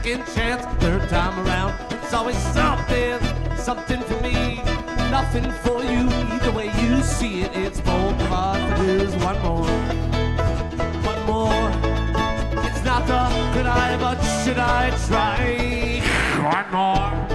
second chance, third time around. It's always something, something for me, nothing for you. Either way you see it, it's both of us. There's one more. It's not the could I, but should I try? One more.